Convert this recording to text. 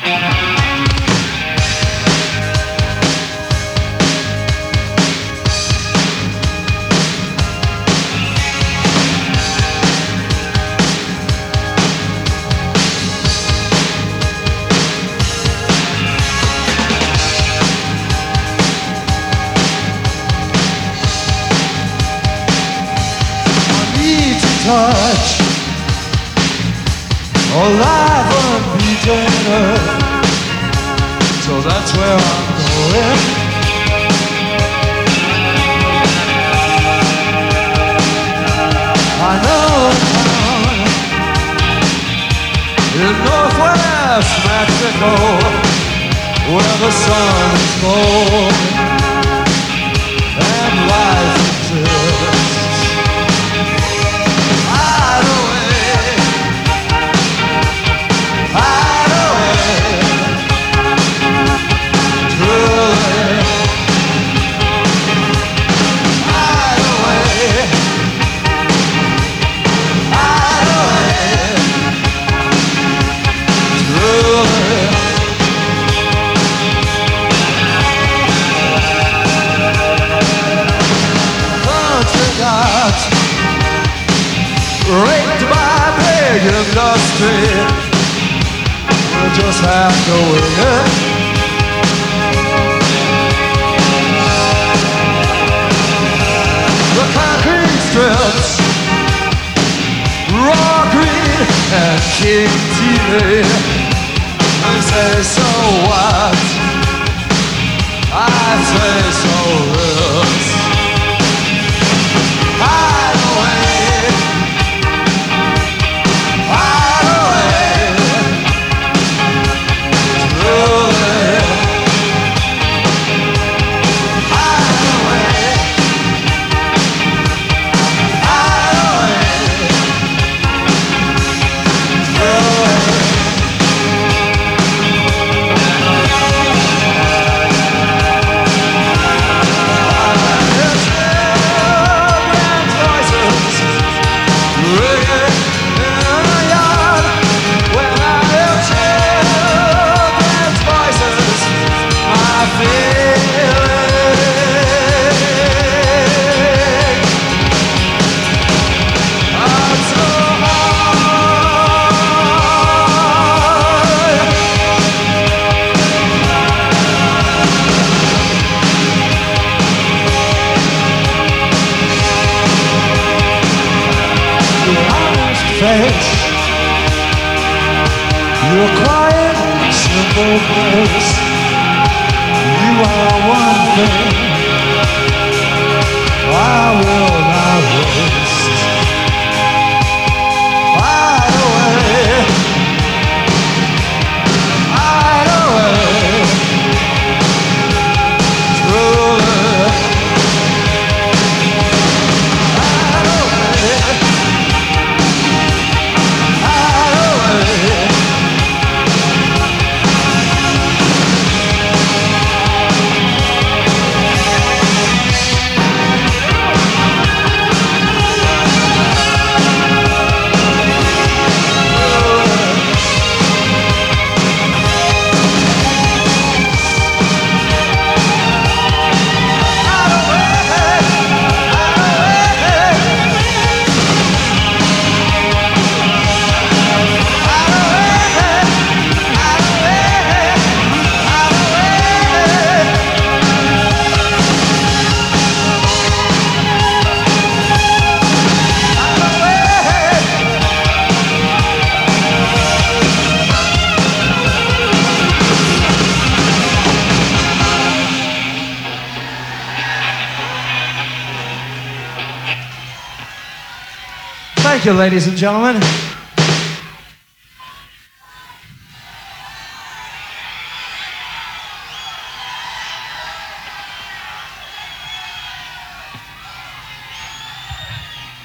Touch alive unbeaten earth. So that's where I'm going. I know a town in northwest Mexico where the sun is gold and life exists. Raped by big industry, we just have to wing it. The concrete strips, raw greed and King TV. I say so what? I say so this. Your quiet, simple place. You are one thing I will not waste. Hide away, hide away. Truly, hide away, hide away. Thank you, ladies and gentlemen.